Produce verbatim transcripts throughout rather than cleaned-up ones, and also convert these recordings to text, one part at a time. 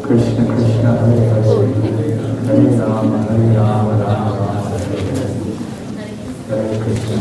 Krishna Krishna Hare Hare, Hare Rama Hare Rama Rama Rama Hare Hare, Hare Krishna.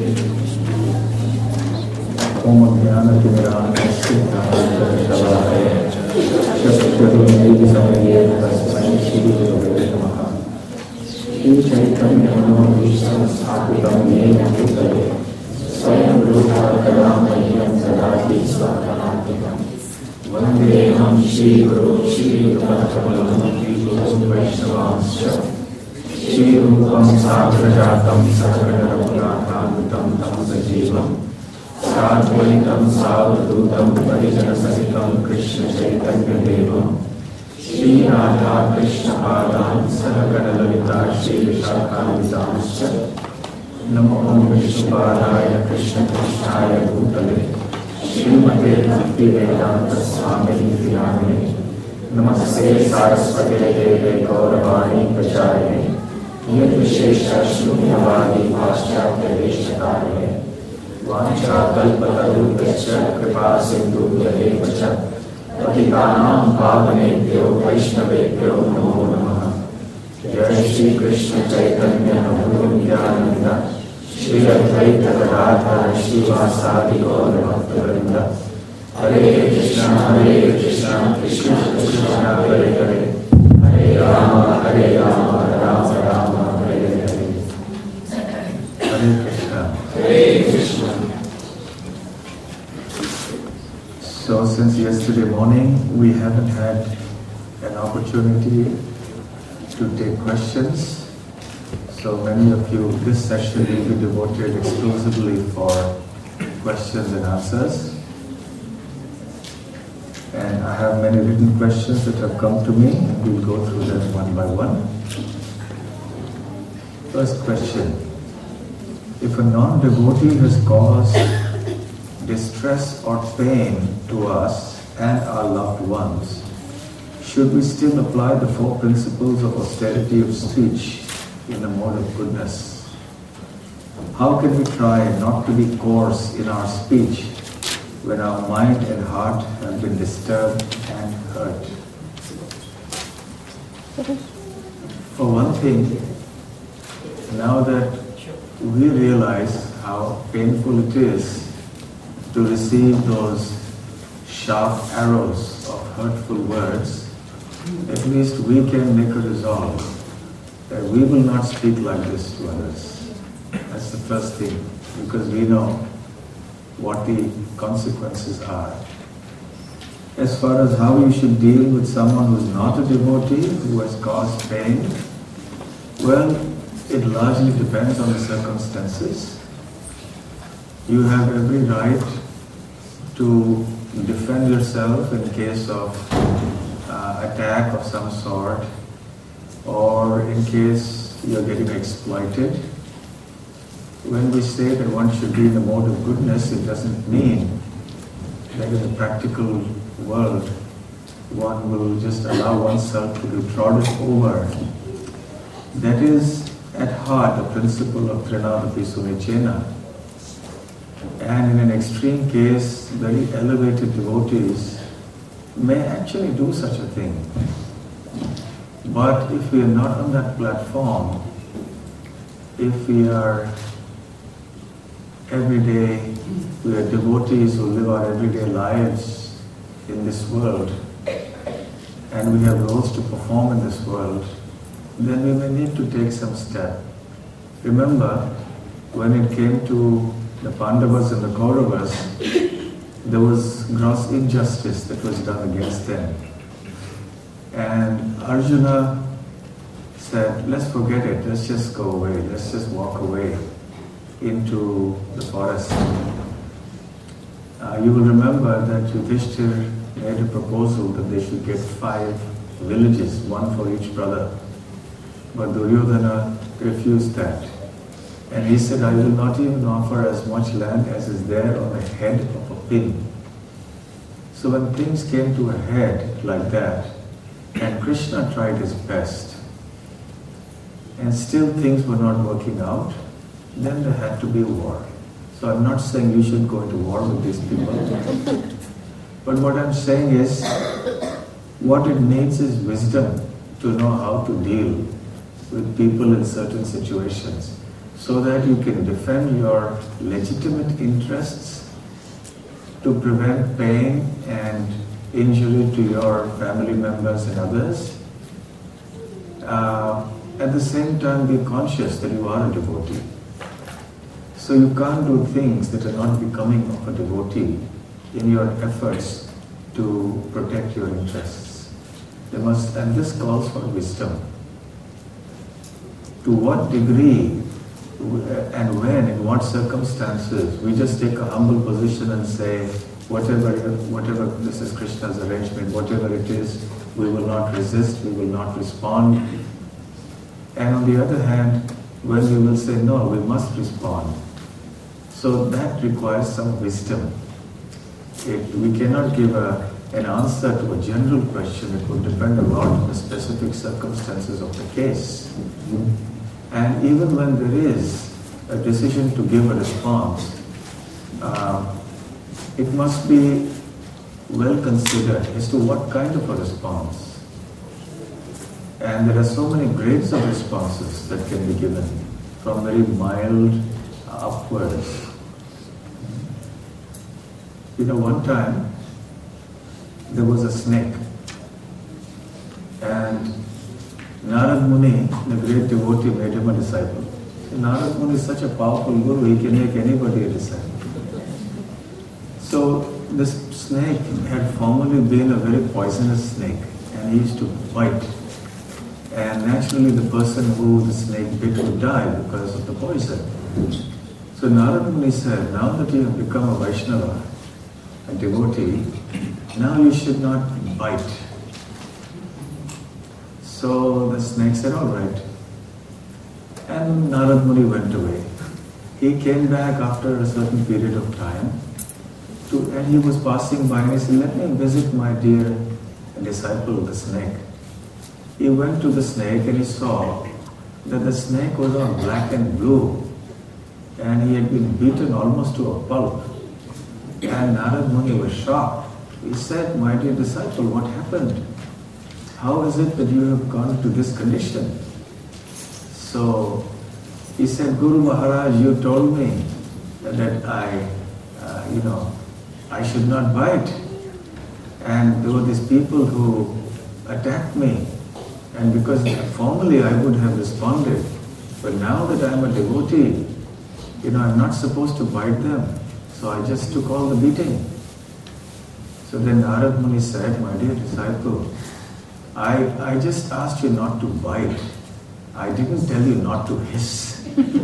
Om Jnana Timirānasya Gnānanjana-Shalakaya Chakshurunmīlisāya Tasmai Shri Gurave Namaha. Shri Chaitanya Manobhishtam Sthapitam Yena Bhutale Swayam Rupa Kadamahyam Sadati Svakanātikam Vandeham Shri Guru Shri Rupakalam Vishnu Vaishnavamscha Shri Rupam Sagrajatam Sakara Raghunathānutam Tam Sajivam Sadhvaitam Savadhutam Parijana Sahitam Krishna Chaitanya Devam Shri Radha Krishna Padam Sahagana Lalita Shri Vishakhavitamscha Namo Vishnupadaya Krishna Krishnaya Bhutale Srimate Bhakti Vedanta Swami Nityaname Namaste Saraswate Deve Gauravani Pracharine Yat Vishesha Shunyavadi Paschatya Deshakarine Vancha kalpatarubhasya kripa sindhubhyadev cha patitanam pavanebhyo vaishnavebhyo namo namaha. Jai Shri Krishna Chaitanya Prabhu Nityananda Shri Advaita Gadadhara Srivasadi Gaura Bhakta-vrinda. Hare Krishna Hare Krishna Krishna Krishna Hare Hare, Hare Rama Hare Rama Rama Rama Hare Hare. Hare Krishna. Hare Krishna. So since yesterday morning we haven't had an opportunity to take questions, so many of you, this session will be devoted exclusively for questions and answers. And I have many written questions that have come to me, and we'll go through them one by one. First question: if a non-devotee has caused distress or pain to us and our loved ones, should we still apply the four principles of austerity of speech in a mode of goodness? How can we try not to be coarse in our speech when our mind and heart have been disturbed and hurt? For one thing, now that we realize how painful it is to receive those sharp arrows of hurtful words, at least we can make a resolve that we will not speak like this to others. That's the first thing, because we know what the consequences are. As far as how you should deal with someone who is not a devotee, who has caused pain, well, it largely depends on the circumstances. You have every right to defend yourself in case of uh, attack of some sort, or in case you're getting exploited. When we say that one should be in the mode of goodness, it doesn't mean that in the practical world one will just allow oneself to be trodden over. That is at heart the principle of Trinadapi Sunichena. And in an extreme case, very elevated devotees may actually do such a thing. But if we are not on that platform, if we are every day, we are devotees who live our everyday lives in this world, and we have roles to perform in this world, then we may need to take some step. Remember, when it came to the Pandavas and the Kauravas, there was gross injustice that was done against them. And Arjuna said, let's forget it, let's just go away, let's just walk away into the forest. Uh, you will remember that Yudhishthira made a proposal that they should get five villages, one for each brother. But Duryodhana refused that. And he said, I will not even offer as much land as is there on the head of a pin. So when things came to a head like that, and Krishna tried his best, and still things were not working out, then there had to be war. So I'm not saying you should go into war with these people. But what I'm saying is, What it needs is wisdom to know how to deal with people in certain situations so that you can defend your legitimate interests to prevent pain and injury to your family members and others. Uh, at the same time, be conscious that you are a devotee. So you can't do things that are not becoming of a devotee in your efforts to protect your interests. There must, and this calls for wisdom. To what degree and when, in what circumstances, we just take a humble position and say, whatever, whatever this is Krishna's arrangement, whatever it is, we will not resist, we will not respond. And on the other hand, when we will say, no, we must respond. So that requires some wisdom. It, we cannot give a, an answer to a general question. It will depend a lot on the specific circumstances of the case. And even when there is a decision to give a response, uh, it must be well considered as to what kind of a response. And there are so many grades of responses that can be given, from very mild upwards. You know, one time there was a snake, and Narad Muni, the great devotee, made him a disciple. Narad Muni is such a powerful guru, he can make anybody a disciple. So this snake had formerly been a very poisonous snake, and he used to bite. And naturally the person who the snake bit would die because of the poison. So Narad Muni said, now that you have become a Vaishnava, a devotee, now you should not bite. So the snake said, all right. And Narad Muni went away. He came back after a certain period of time, to, and he was passing by and he said, let me visit my dear disciple, the snake. He went to the snake and he saw that the snake was all black and blue, and he had been beaten almost to a pulp. And Narad Muni was shocked. He said, my dear disciple, what happened? How is it that you have gone to this condition? So he said, Guru Maharaj, you told me that I, uh, you know, I should not bite. And there were these people who attacked me. And because formerly I would have responded, but now that I am a devotee, you know, I'm not supposed to bite them. So I just took all the beating. So then Narad Muni said, my dear disciple, I, I just asked you not to bite. I didn't tell you not to hiss.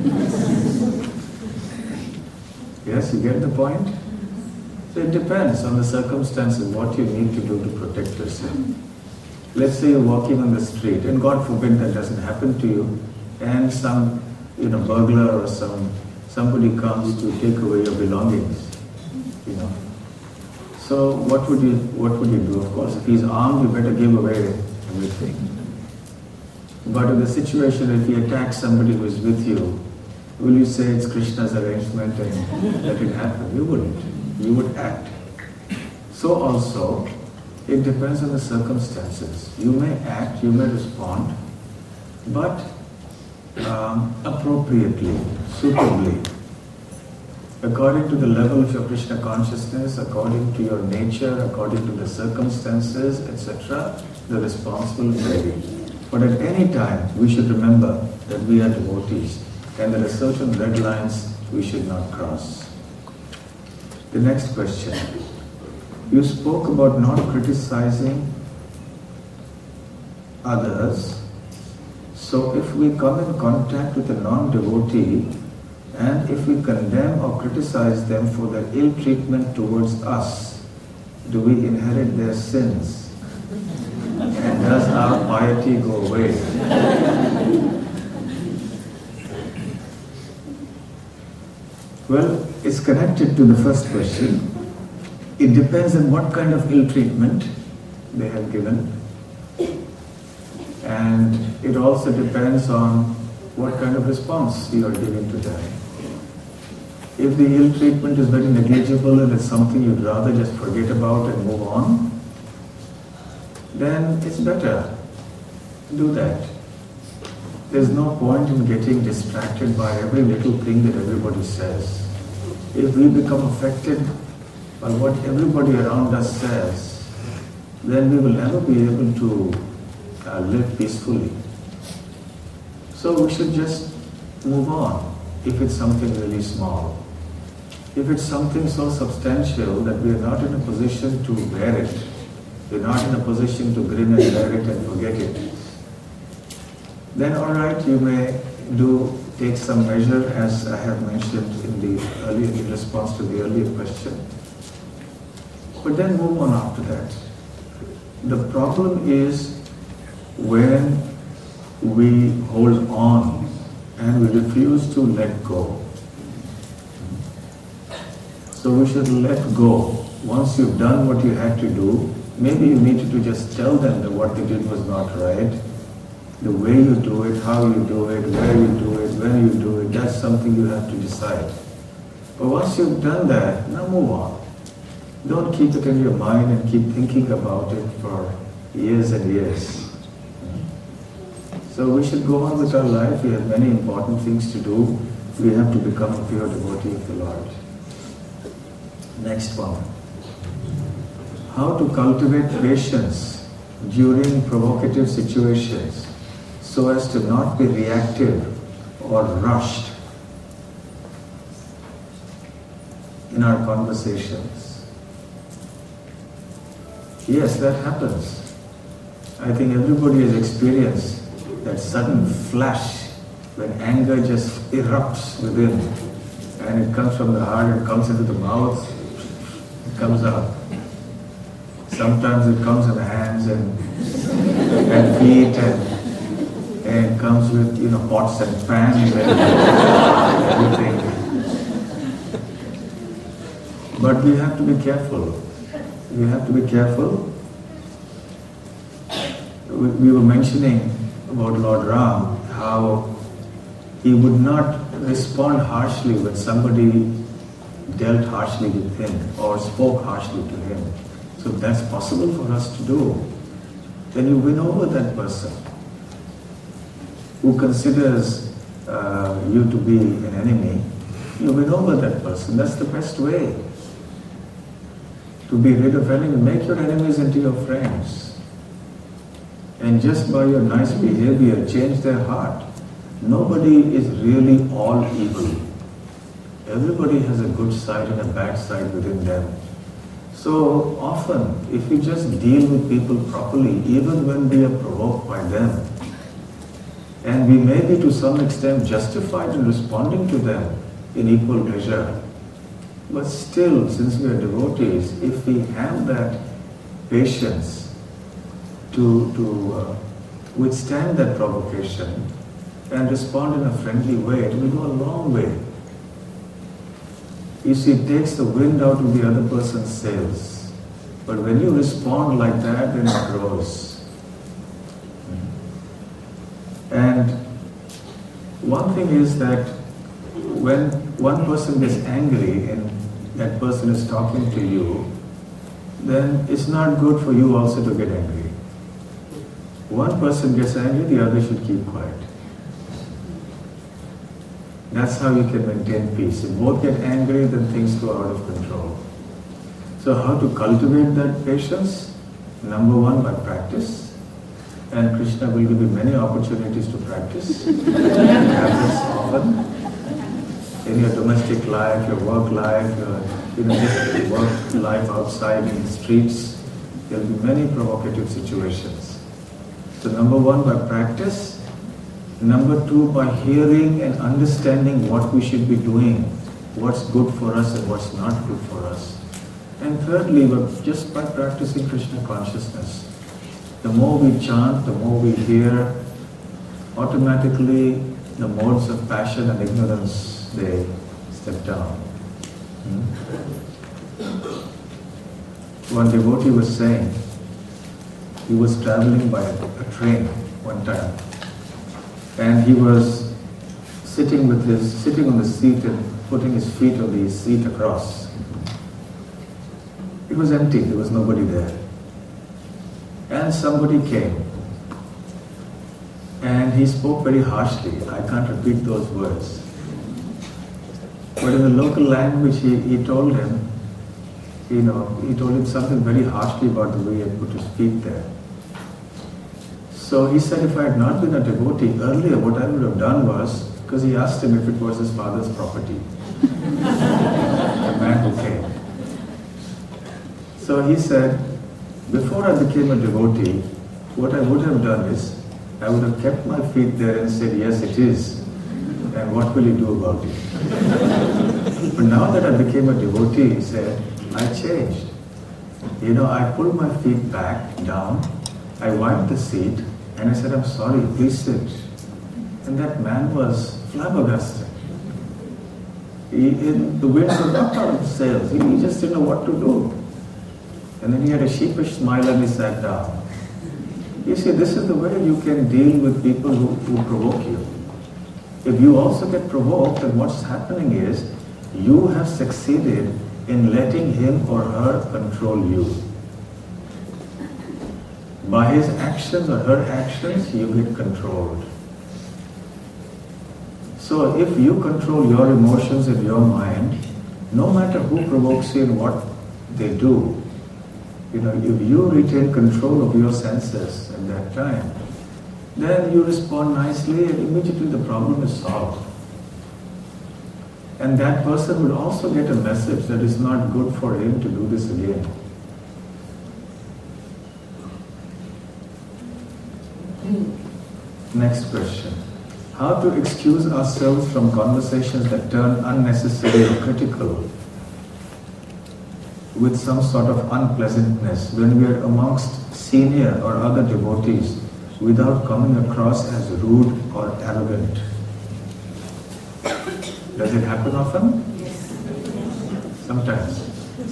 Yes, you get the point? So it depends on the circumstances, what you need to do to protect yourself. Let's say you're walking on the street, and God forbid that doesn't happen to you, and some, you know, burglar or some somebody comes to take away your belongings, you know. So what would you what would you do? Of course, if he's armed, you better give away everything. But in the situation, if he attacks somebody who is with you, will you say it's Krishna's arrangement and let it happen? You wouldn't. You would act. So also, it depends on the circumstances. You may act, you may respond, but um, appropriately, suitably, according to the level of your Krishna consciousness, according to your nature, according to the circumstances, et cetera, the response will vary. But at any time, we should remember that we are devotees, and there are certain red lines we should not cross. The next question. You spoke about not criticizing others. So if we come in contact with a non-devotee, and if we condemn or criticize them for their ill treatment towards us, do we inherit their sins? And does our piety go away? Well, it's connected to the first question. It depends on what kind of ill treatment they have given. And it also depends on what kind of response you are giving to them. If the ill treatment is very negligible and it's something you'd rather just forget about and move on, then it's better to do that. There's no point in getting distracted by every little thing that everybody says. If we become affected by what everybody around us says, then we will never be able to uh, live peacefully. So we should just move on if it's something really small. If it's something so substantial that we are not in a position to bear it, we're not in a position to grin and bear it and forget it, then all right, you may do take some measure, as I have mentioned in the earlier, in response to the earlier question. But then move on after that. The problem is when we hold on and we refuse to let go. So we should let go. Once you've done what you had to do, maybe you needed to just tell them that what they did was not right. The way you do it, how you do it, where you do it, when you do it, that's something you have to decide. But once you've done that, now move on. Don't keep it in your mind and keep thinking about it for years and years. So we should go on with our life. We have many important things to do. We have to become a pure devotee of the Lord. Next one. How to cultivate patience during provocative situations so as to not be reactive or rushed in our conversations. Yes, that happens. I think everybody has experienced that sudden flash when anger just erupts within, and it comes from the heart, it comes into the mouth, it comes out. Sometimes it comes in the hands and, and feet, and, and comes with, you know, pots and pans and everything. But we have to be careful. We have to be careful. We, we were mentioning about Lord Ram, how he would not respond harshly when somebody dealt harshly with him or spoke harshly to him. So that's possible for us to do. Then you win over that person who considers uh, you to be an enemy. You win over that person. That's the best way to be rid of enemies. Make your enemies into your friends. And just by your nice behavior, change their heart. Nobody is really all evil. Everybody has a good side and a bad side within them. So often, if we just deal with people properly, even when we are provoked by them, and we may be to some extent justified in responding to them in equal measure, but still, since we are devotees, if we have that patience to, to uh, withstand that provocation and respond in a friendly way, it will go a long way. You see, it takes the wind out of the other person's sails. But when you respond like that, then it grows. And one thing is that when one person gets angry and that person is talking to you, then it's not good for you also to get angry. One person gets angry, the other should keep quiet. That's how you can maintain peace. If both get angry, then things go out of control. So how to cultivate that patience? Number one, by practice. And Krishna will give you many opportunities to practice. You have this often. In your domestic life, your work life, your you know, just work life outside in the streets, there will be many provocative situations. So number one, by practice. Number two, by hearing and understanding what we should be doing, what's good for us and what's not good for us. And thirdly, just by practicing Krishna consciousness. The more we chant, the more we hear, automatically the modes of passion and ignorance, they step down. Hmm? One devotee was saying, he was traveling by a train one time. And he was sitting with his sitting on the seat and putting his feet on the seat across. It was empty, there was nobody there. And somebody came. And he spoke very harshly. I can't repeat those words. But in the local language, he, he told him, you know, he told him something very harshly about the way he had put his feet there. So he said, if I had not been a devotee earlier, what I would have done was, because he asked him if it was his father's property. The man who came. So he said, before I became a devotee, what I would have done is, I would have kept my feet there and said, yes, it is. And what will you do about it? But now that I became a devotee, he said, I changed. You know, I pulled my feet back, down, I wiped the seat, and I said, I'm sorry, please sit. And that man was flabbergasted. He, in, the wind was knocked out of the sails. He, he just didn't know what to do. And then he had a sheepish smile and he sat down. You see, this is the way you can deal with people who, who provoke you. If you also get provoked, then what's happening is, you have succeeded in letting him or her control you. By his actions or her actions, you get controlled. So if you control your emotions in your mind, no matter who provokes you and what they do, you know, if you retain control of your senses at that time, then you respond nicely and immediately the problem is solved. And that person would also get a message that it's not good for him to do this again. Next question. How to excuse ourselves from conversations that turn unnecessary or critical with some sort of unpleasantness when we are amongst senior or other devotees without coming across as rude or arrogant? Does it happen often? Yes. Sometimes.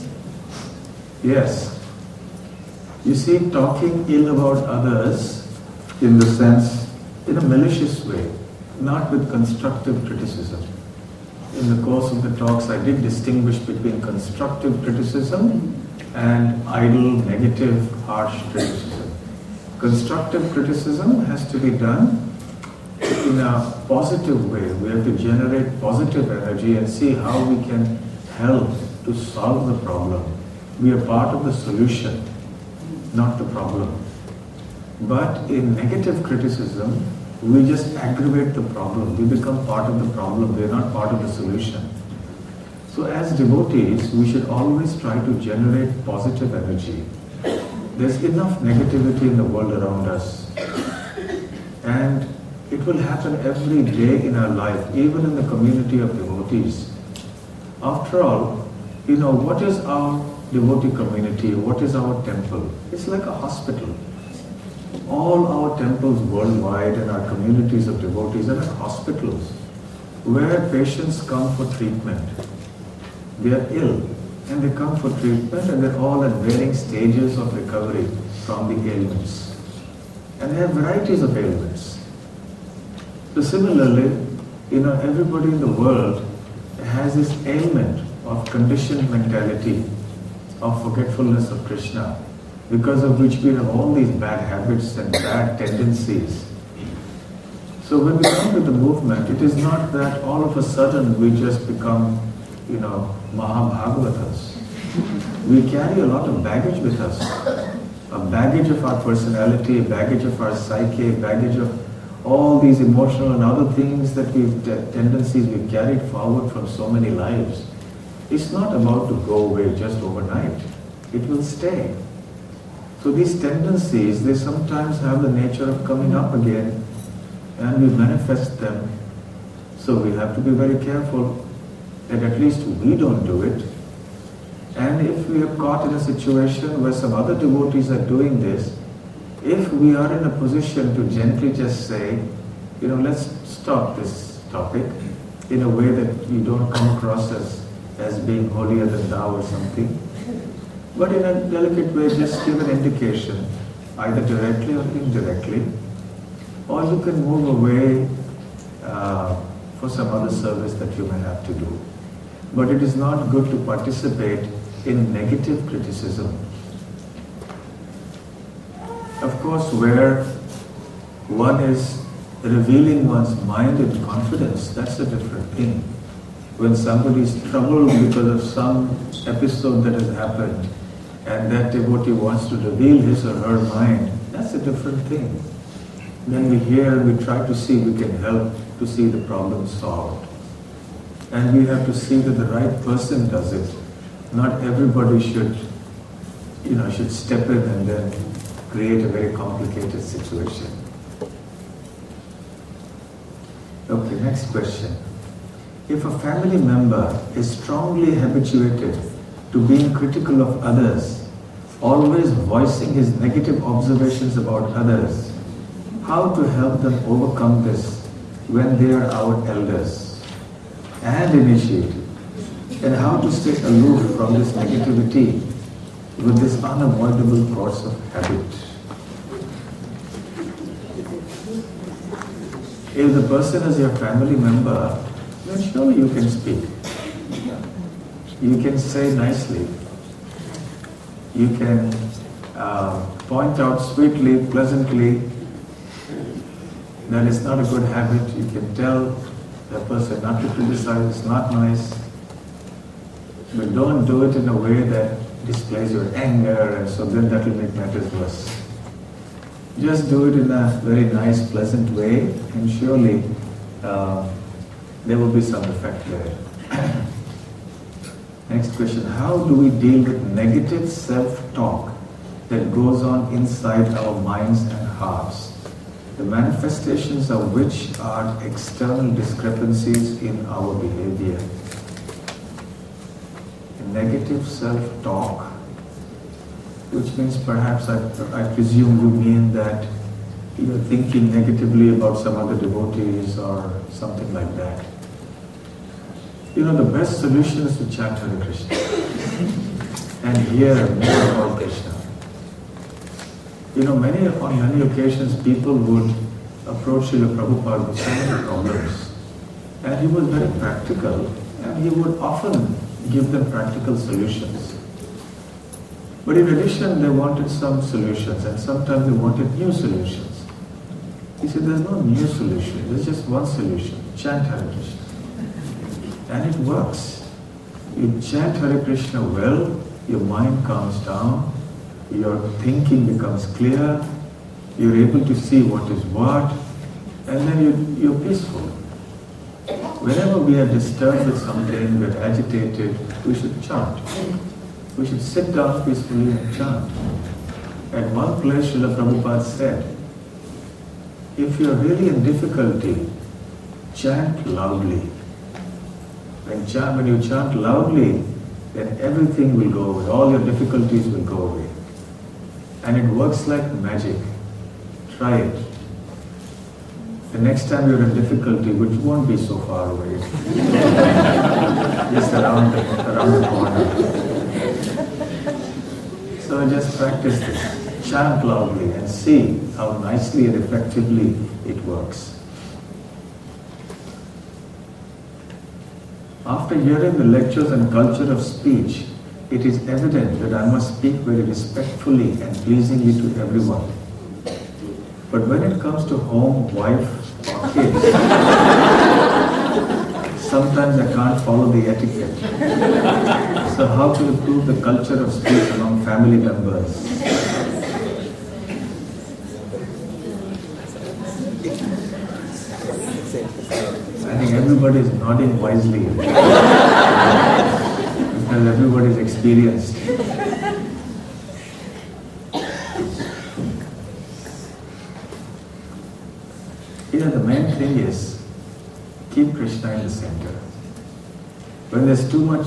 Yes. You see, talking ill about others in the sense, in a malicious way, not with constructive criticism. In the course of the talks, I did distinguish between constructive criticism and idle, negative, harsh criticism. Constructive criticism has to be done in a positive way. We have to generate positive energy and see how we can help to solve the problem. We are part of the solution, not the problem. But in negative criticism, we just aggravate the problem. We become part of the problem. We are not part of the solution. So as devotees, we should always try to generate positive energy. There's enough negativity in the world around us. And it will happen every day in our life, even in the community of devotees. After all, you know, what is our devotee community? What is our temple? It's like a hospital. All our temples worldwide and our communities of devotees are like hospitals where patients come for treatment. They are ill and they come for treatment and they're all at varying stages of recovery from the ailments. And they have varieties of ailments. So similarly, you know, everybody in the world has this ailment of conditioned mentality, of forgetfulness of Krishna, because of which we have all these bad habits and bad tendencies. So when we come to the movement, it is not that all of a sudden we just become, you know, Mahabhagavatas. We carry a lot of baggage with us. A baggage of our personality, a baggage of our psyche, a baggage of all these emotional and other things that we've, tendencies we've carried forward from so many lives. It's not about to go away just overnight. It will stay. So these tendencies, they sometimes have the nature of coming up again and we manifest them. So we have to be very careful that at least we don't do it. And if we are caught in a situation where some other devotees are doing this, if we are in a position to gently just say, you know, let's stop this topic in a way that you don't come across as, as being holier than thou or something. But in a delicate way, just give an indication, either directly or indirectly, or you can move away uh, for some other service that you may have to do. But it is not good to participate in negative criticism. course, where one is revealing one's mind in confidence, that's a different thing. When somebody is troubled because of some episode that has happened, and that devotee wants to reveal his or her mind, that's a different thing. Then we hear and we try to see we can help to see the problem solved. And we have to see that the right person does it. Not everybody should, you know, should step in and then create a very complicated situation. Okay, next question. If a family member is strongly habituated to being critical of others, always voicing his negative observations about others, how to help them overcome this when they are our elders and initiated, and how to stay aloof from this negativity with this unavoidable course of habit. If the person is your family member, then surely you can speak. You can say nicely. You can uh, point out sweetly, pleasantly, that it's not a good habit. You can tell that person not to criticize, it's not nice. But don't do it in a way that displays your anger, and so then that will make matters worse. Just do it in a very nice, pleasant way, and surely uh, there will be some effect there. Next question, how do we deal with negative self-talk that goes on inside our minds and hearts, the manifestations of which are external discrepancies in our behavior? Negative self-talk, which means perhaps I, I presume you mean that you're thinking negatively about some other devotees or something like that. You know, the best solution is to chant Hare Krishna and hear more about Krishna. You know, many on many occasions people would approach Srila Prabhupada with so many problems, and he was very practical, and he would often give them practical solutions. But in addition, they wanted some solutions, and sometimes they wanted new solutions. He said, there's no new solution, there's just one solution, chant Hare Krishna. And it works. You chant Hare Krishna well, your mind calms down, your thinking becomes clear, you're able to see what is what, and then you, you're peaceful. Whenever we are disturbed with something, we're agitated, we should chant. We should sit down peacefully and chant. At one place, Srila Prabhupada said, if you're really in difficulty, chant loudly. When, chant, when you chant loudly, then everything will go away, all your difficulties will go away. And it works like magic. Try it. The next time you're in difficulty, which won't be so far away, just around the, around the corner. So just practice this. Chant loudly and see how nicely and effectively it works. After hearing the lectures on culture of speech, it is evident that I must speak very respectfully and pleasingly to everyone. But when it comes to home, wife, or kids, sometimes I can't follow the etiquette. So how to improve the culture of speech among family members? I think everybody is nodding wisely because everybody is experienced. You know, the main thing is keep Krishna in the center. When there's too much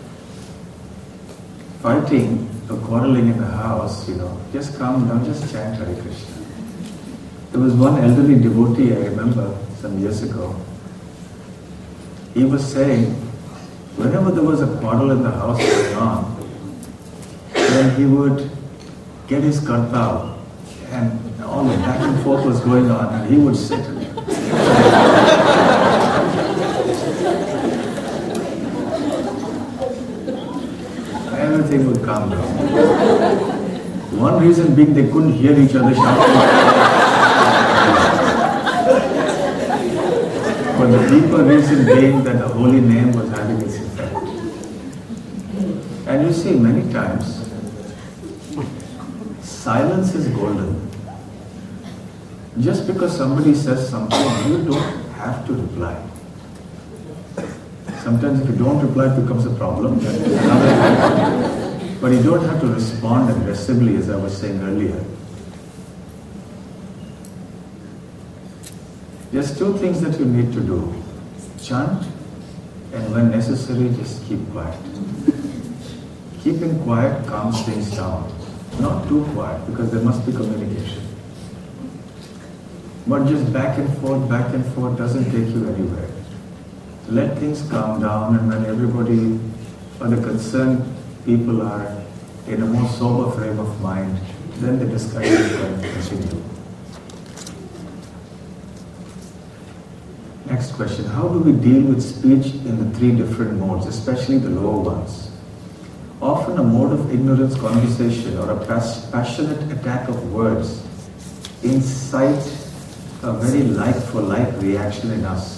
fighting or quarreling in the house, you know, just calm down, just chant Hare Krishna. There was one elderly devotee I remember some years ago. He was saying, whenever there was a quarrel in the house going on, then he would get his kartal, and all the back and forth was going on, and he would sit and everything would calm down. One reason being they couldn't hear each other shouting. But the deeper reason being that the holy name was having its effect. And you see, many times, silence is golden. Just because somebody says something, you don't have to reply. Sometimes if you don't reply, it becomes a problem. But you don't have to respond aggressively, as I was saying earlier. There's two things that you need to do. Chant, and when necessary, just keep quiet. Keeping quiet calms things down. Not too quiet, because there must be communication. But just back and forth, back and forth doesn't take you anywhere. Let things calm down, and when everybody or the concerned people are in a more sober frame of mind, then the discussion can continue. Next question. How do we deal with speech in the three different modes, especially the lower ones? Often a mode of ignorance conversation or a pas passionate attack of words incite a very like-for-like reaction in us.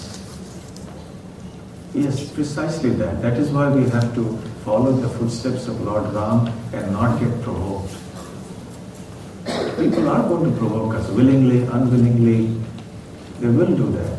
Yes, precisely that. That is why we have to follow the footsteps of Lord Ram and not get provoked. People are going to provoke us, willingly, unwillingly. They will do that.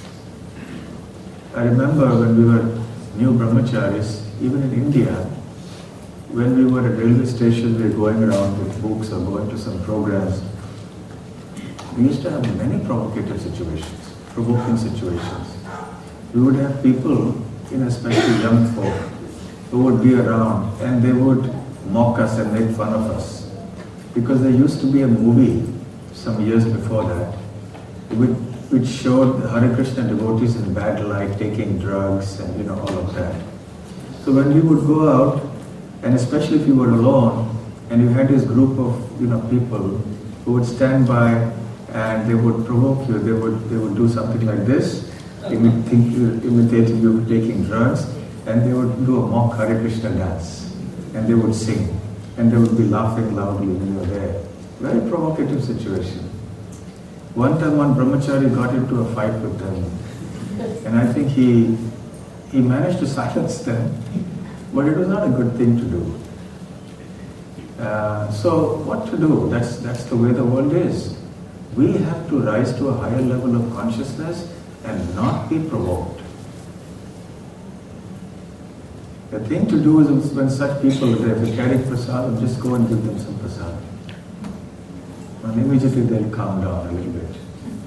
I remember when we were new brahmacharis, even in India, when we were at railway station, we were going around with books or going to some programs. We used to have many provocative situations, provoking situations. We would have people, you know, especially young folk, who would be around and they would mock us and make fun of us. Because there used to be a movie some years before that, which, which showed the Hare Krishna devotees in bad light, taking drugs and, you know, all of that. So when we would go out, and especially if you were alone, and you had this group of, you know, people who would stand by and they would provoke you, they would, they would do something like this, Imit think, imitating you taking drugs, and they would do a mock Hare Krishna dance, and they would sing, and they would be laughing loudly when you were there. Very provocative situation. One time one brahmachari got into a fight with them, and I think he, he managed to silence them, but it was not a good thing to do. Uh, so what to do? That's, that's the way the world is. We have to rise to a higher level of consciousness and not be provoked. The thing to do is when such people, if they carry prasad, just go and give them some prasad. And immediately they'll calm down a little bit.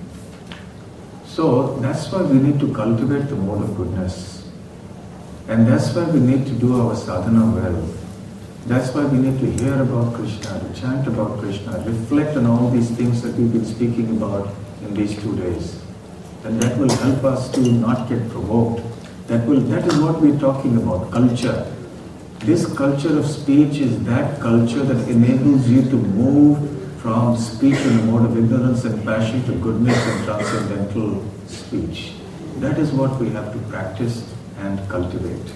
So that's why we need to cultivate the mode of goodness. And that's why we need to do our sadhana well. That's why we need to hear about Krishna, to chant about Krishna, reflect on all these things that we've been speaking about in these two days. And that will help us to not get provoked. That will, that is what we're talking about, culture. This culture of speech is that culture that enables you to move from speech in a mode of ignorance and passion to goodness and transcendental speech. That is what we have to practice and cultivate.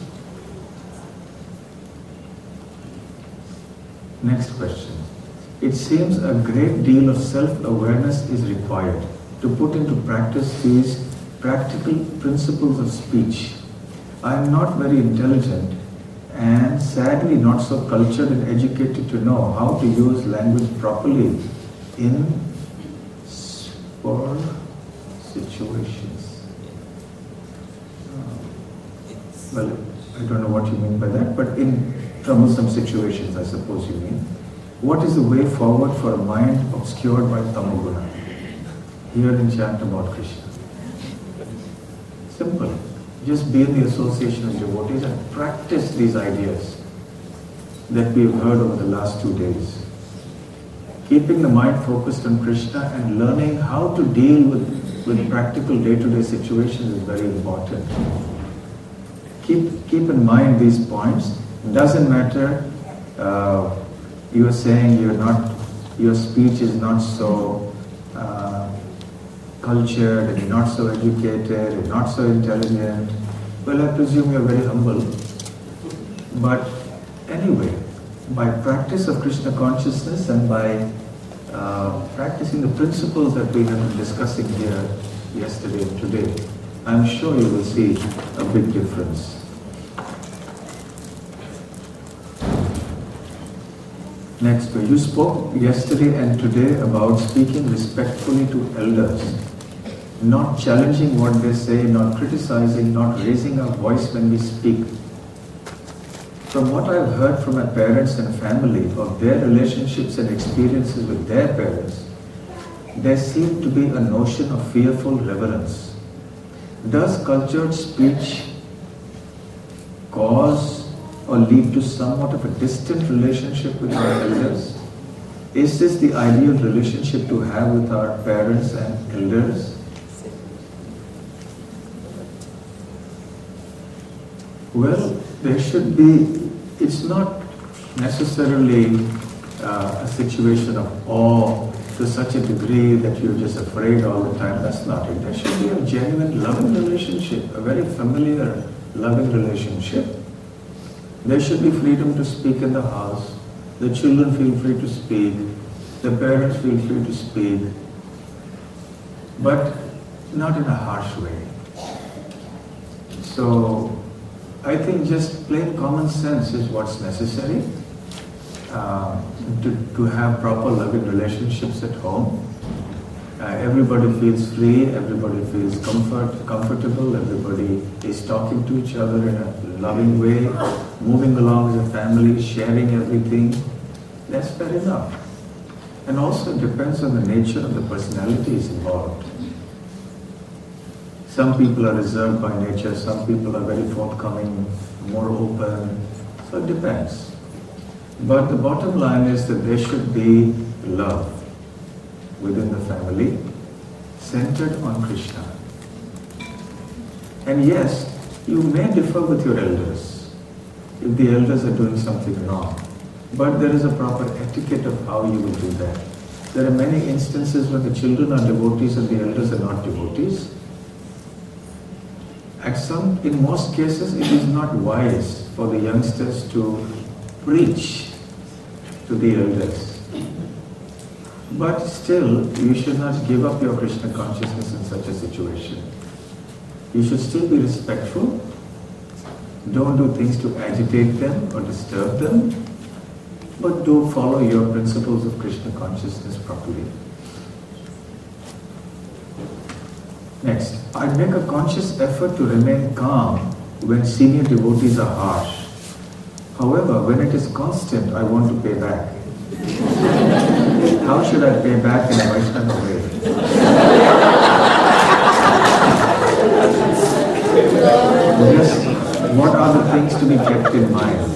Next question. It seems a great deal of self-awareness is required to put into practice these practical principles of speech. I am not very intelligent and sadly not so cultured and educated to know how to use language properly in spur situations. Well, I don't know what you mean by that, but in troublesome situations, I suppose you mean. What is the way forward for a mind obscured by tamoguna? Hear and chant about Krishna. Simple. Just be in the association of devotees and practice these ideas that we've heard over the last two days. Keeping the mind focused on Krishna and learning how to deal with, with practical day-to-day situations is very important. Keep, keep in mind these points. It doesn't matter, uh, you are saying you're not, your speech is not so uh, cultured, and you're not so educated, you're not so intelligent. Well, I presume you're very humble. But anyway, by practice of Krishna consciousness and by uh, practicing the principles that we have been discussing here yesterday and today, I'm sure you will see a big difference. Next, you spoke yesterday and today about speaking respectfully to elders, not challenging what they say, not criticizing, not raising our voice when we speak. From what I've heard from my parents and family of their relationships and experiences with their parents, there seemed to be a notion of fearful reverence. Does cultured speech cause or lead to somewhat of a distant relationship with our elders? Is this the ideal relationship to have with our parents and elders? Well, there should be, it's not necessarily uh, a situation of awe to such a degree that you're just afraid all the time. That's not it. There should be a genuine loving relationship, a very familiar loving relationship. There should be freedom to speak in the house. The children feel free to speak. The parents feel free to speak. But not in a harsh way. So, I think just plain common sense is what's necessary uh, to, to have proper loving relationships at home. Uh, everybody feels free, everybody feels comfort, comfortable, everybody is talking to each other in a loving way, moving along as a family, sharing everything. That's fair enough. And also it depends on the nature of the personalities involved. Some people are reserved by nature, some people are very forthcoming, more open, so it depends. But the bottom line is that there should be love within the family, centered on Krishna. And yes, you may differ with your elders, if the elders are doing something wrong. But there is a proper etiquette of how you will do that. There are many instances where the children are devotees and the elders are not devotees. At some, in most cases, it is not wise for the youngsters to preach to the elders. But still, you should not give up your Krishna consciousness in such a situation. You should still be respectful. Don't do things to agitate them or disturb them, but do follow your principles of Krishna consciousness properly. Next, I make a conscious effort to remain calm when senior devotees are harsh. However, when it is constant, I want to pay back. How should I pay back in a Vaishnava way? Just what are the things to be kept in mind?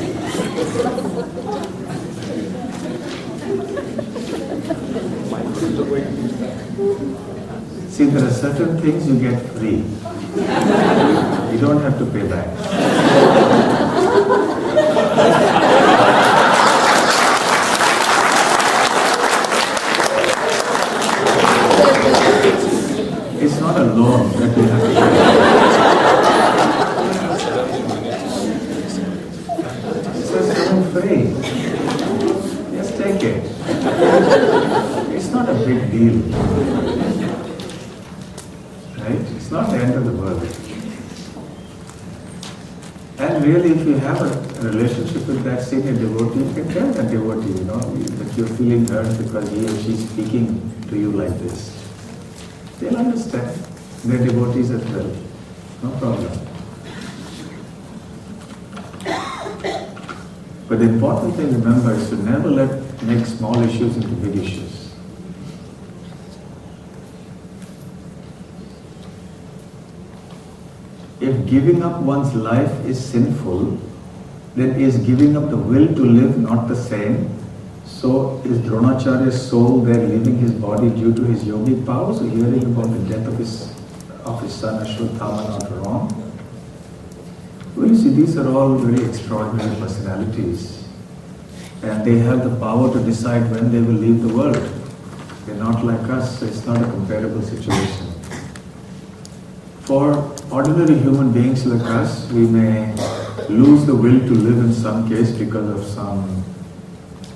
See, there are certain things you get free. You don't have to pay back. It's not a loan that you have to pay. It says I'm free. Just take it. It's not a big deal. Right? It's not the end of the world. And really, if you have a relationship with that senior devotee, you can tell that devotee, you know, that you're feeling hurt because he or she is speaking to you like this. They'll understand. They're devotees as well. No problem. But the important thing, remember, is to never let make small issues into big issues. If giving up one's life is sinful, then is giving up the will to live not the same? So is Dronacharya's soul there leaving his body due to his yogic powers, or hearing about the death of his, of his son Ashwatthama not wrong? Well, you see, these are all very extraordinary personalities, and they have the power to decide when they will leave the world. They're not like us, so it's not a comparable situation. For ordinary human beings like us, we may lose the will to live in some case because of some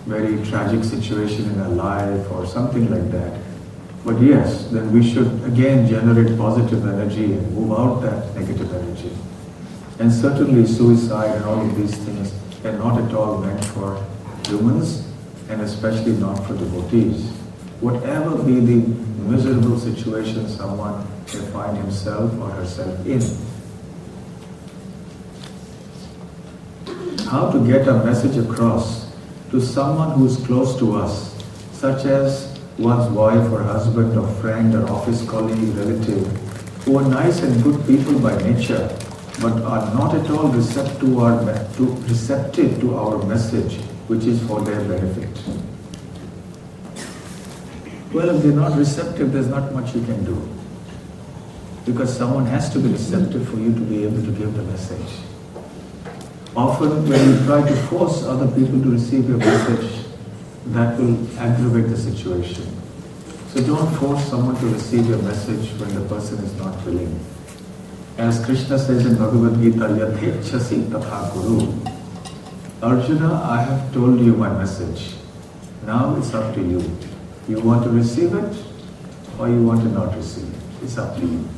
very tragic situation in our life or something like that. But yes, then we should again generate positive energy and move out that negative energy. And certainly suicide and all of these things are not at all meant for humans, and especially not for devotees. Whatever be the miserable situation someone may find himself or herself in, how to get a message across to someone who is close to us, such as one's wife or husband or friend or office colleague, relative, who are nice and good people by nature, but are not at all receptive to our, to, receptive to our message, which is for their benefit. Well, if they're not receptive, there's not much you can do. Because someone has to be receptive for you to be able to give the message. Often when you try to force other people to receive your message, that will aggravate the situation. So don't force someone to receive your message when the person is not willing. As Krishna says in Bhagavad Gita, Yathechasi tatha kuru. Arjuna, I have told you my message. Now it's up to you. You want to receive it or you want to not receive it. It's up to you.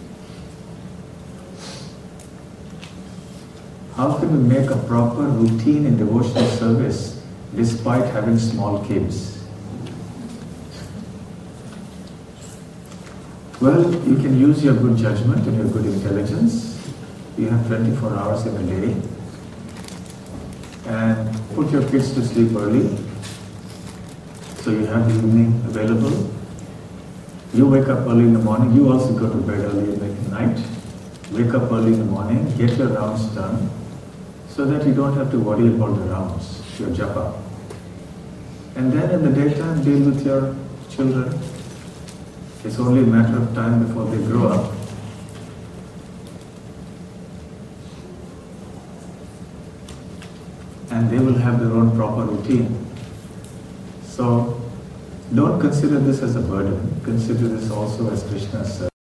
How can we make a proper routine in devotional service despite having small kids? Well, you can use your good judgment and your good intelligence. You have twenty-four hours in a day. And put your kids to sleep early. So you have the evening available. You wake up early in the morning. You also go to bed early in the night. Wake up early in the morning. Get your rounds done. So that you don't have to worry about the rounds, your japa. And then in the daytime, deal with your children. It's only a matter of time before they grow up. And they will have their own proper routine. So don't consider this as a burden. Consider this also as Krishna said.